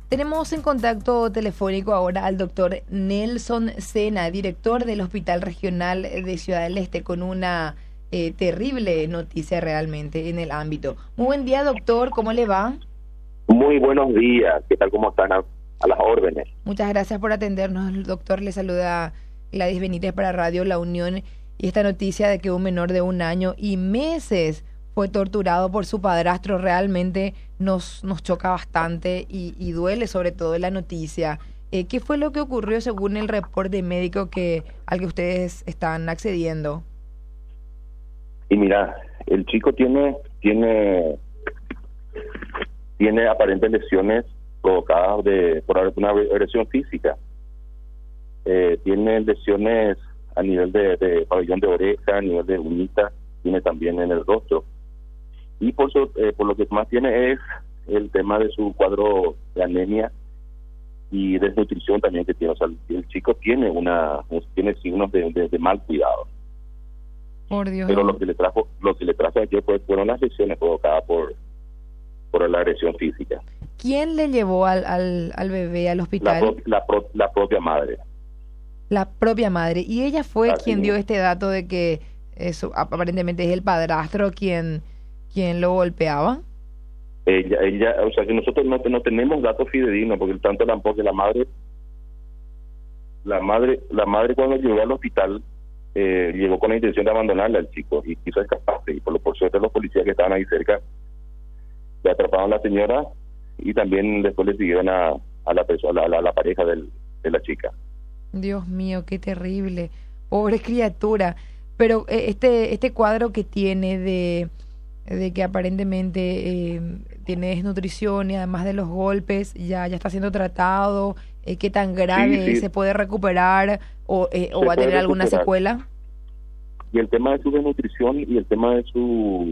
Tenemos en contacto telefónico ahora al doctor Nelson Sena, director del Hospital Regional de Ciudad del Este, con una terrible noticia realmente en el ámbito. Muy buen día, doctor, ¿cómo le va? Muy buenos días, ¿qué tal? ¿Cómo están? A las órdenes. Muchas gracias por atendernos, el doctor. Le saluda Gladys Benítez para Radio La Unión. Y esta noticia de que un menor de 1 año y meses fue torturado por su padrastro realmente nos choca bastante y duele sobre todo la noticia. ¿Qué fue lo que ocurrió según el reporte médico al que ustedes están accediendo? Y mira, el chico tiene aparentes lesiones provocadas por alguna agresión física. Tiene lesiones a nivel de pabellón de oreja, a nivel de uñita, tiene también en el rostro. Y por lo que más tiene es el tema de su cuadro de y desnutrición también que tiene. O sea, el chico tiene signos de mal cuidado. Por Dios. Pero lo que le trajo ayer fueron las lesiones provocadas por la agresión física. ¿Quién le llevó al bebé al hospital? La propia madre. La propia madre. Y ella fue quien dio este dato de que eso aparentemente es el padrastro quien lo golpeaba. Ella, o sea que nosotros no tenemos datos fidedignos, porque tanto tampoco la madre cuando llegó al hospital llegó con la intención de abandonarle al chico y quiso escaparse, y por suerte los policías que estaban ahí cerca le atraparon a la señora y también después le siguieron a la pareja de la chica. Dios mío, qué terrible, pobre criatura. Pero este cuadro que tiene de que aparentemente tiene desnutrición y además de los golpes ya está siendo tratado, ¿qué tan grave sí. se puede recuperar o va a tener alguna secuela? Y el tema de su desnutrición y el tema de su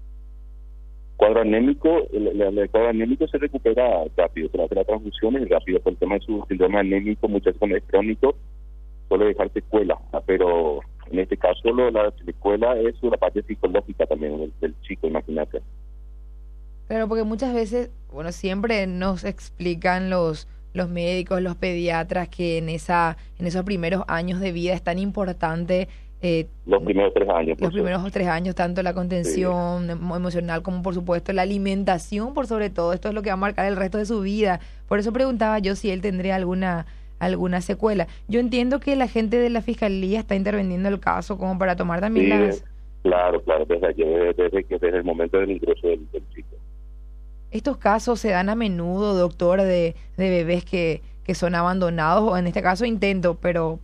cuadro anémico, el cuadro anémico se recupera rápido, se hace la transfusión es rápido. Por el tema de su síndrome anémico, muchas veces es crónico, suele dejar secuela, pero en este caso la secuela es la parte psicológica también del chico, imagínate. Claro, porque muchas veces, siempre nos explican los médicos, los pediatras que en esos primeros años de vida es tan importante. Los primeros 3 años. Los primeros 3 años, tanto la contención emocional como, por supuesto, la alimentación, por sobre todo. Esto es lo que va a marcar el resto de su vida. Por eso preguntaba yo si él tendría alguna secuela. Yo entiendo que la gente de la Fiscalía está interviniendo el caso como para tomar también las... Claro, desde el momento del ingreso del chico. ¿Estos casos se dan a menudo, doctor, de bebés que son abandonados, o en este caso intento, pero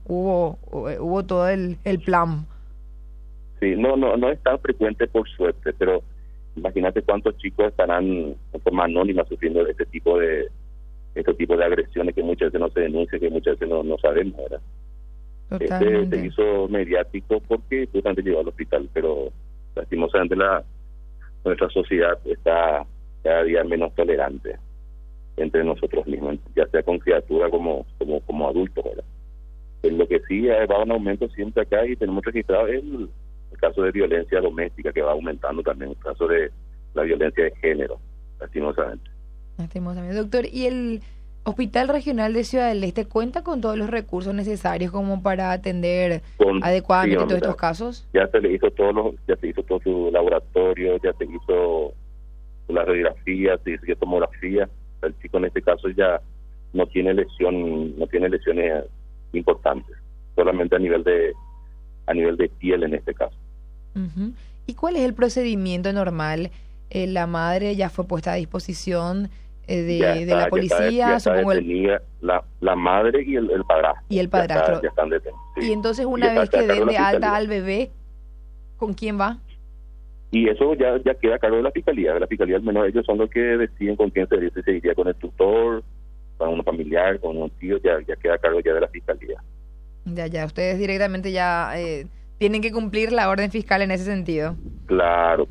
hubo todo el plan? Sí, no es tan frecuente por suerte, pero imagínate cuántos chicos estarán en forma anónima sufriendo este tipo de agresiones que muchas veces no se denuncian, que muchas veces no sabemos, ¿verdad? Se hizo mediático porque justamente llegó al hospital, pero lastimosamente nuestra sociedad está cada día menos tolerante entre nosotros mismos, ya sea con criatura como adultos, ¿verdad? Lo que sí va un aumento siempre acá y tenemos registrado el caso de violencia doméstica, que va aumentando también, el caso de la violencia de género, lastimosamente. Doctor, ¿y el Hospital Regional de Ciudad del Este cuenta con todos los recursos necesarios como para atender adecuadamente todos estos casos? Ya se le hizo todo su laboratorio, ya se hizo la radiografía, se hizo tomografía. El chico en este caso ya no tiene lesiones importantes, solamente a nivel de piel en este caso. Uh-huh. ¿Y cuál es el procedimiento normal? La madre ya fue puesta a disposición de la policía, ya está detenida la madre y el padrastro. Y el padrastro. Ya están detenidos. Sí. Y entonces una vez que den de alta al bebé, ¿con quién va? Y eso ya queda a cargo de la fiscalía. De la fiscalía del menor, ellos son los que deciden con quién se iría, con el tutor, con un familiar, con un tío, ya queda a cargo ya de la fiscalía. Ya, ustedes directamente ya tienen que cumplir la orden fiscal en ese sentido. Claro.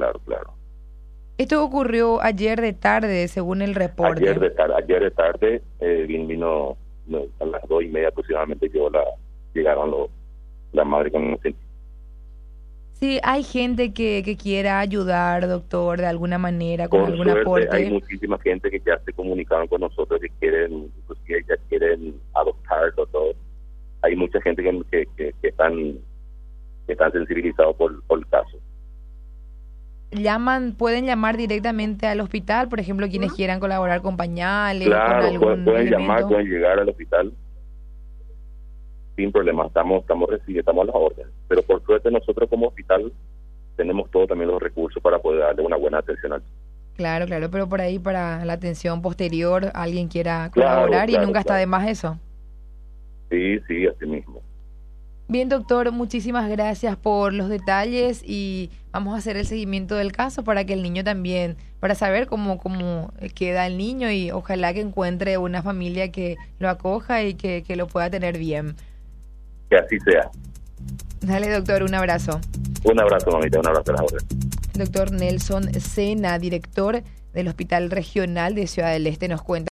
Esto ocurrió ayer de tarde, según el reporte. Ayer de tarde vino a las 2:30 aproximadamente, llegaron la madre con un Sí, hay gente que quiera ayudar, doctor, de alguna manera, con Por algún suerte, aporte. hay muchísima gente que ya se comunicaron con nosotros, que quieren, inclusive ya quieren adoptarlo todo. Hay mucha gente que están sensibilizados por el caso. Pueden llamar directamente al hospital, por ejemplo, quienes quieran colaborar con pañales, Claro, con algún pueden elemento. llamar, pueden llegar al hospital sin problema. Estamos a las órdenes. Pero por suerte nosotros como hospital tenemos todos también los recursos para poder darle una buena atención al chico. Claro, pero por ahí para la atención posterior alguien quiera Claro, colaborar y claro, nunca está claro. de más eso. Sí, así mismo. Bien, doctor, muchísimas gracias por los detalles y vamos a hacer el seguimiento del caso para que el niño también, para saber cómo queda el niño y ojalá que encuentre una familia que lo acoja y que lo pueda tener bien. Que así sea. Dale, doctor, un abrazo. Un abrazo, mamita, un abrazo a las órdenes. Doctor Nelson Sena, director del Hospital Regional de Ciudad del Este, nos cuenta.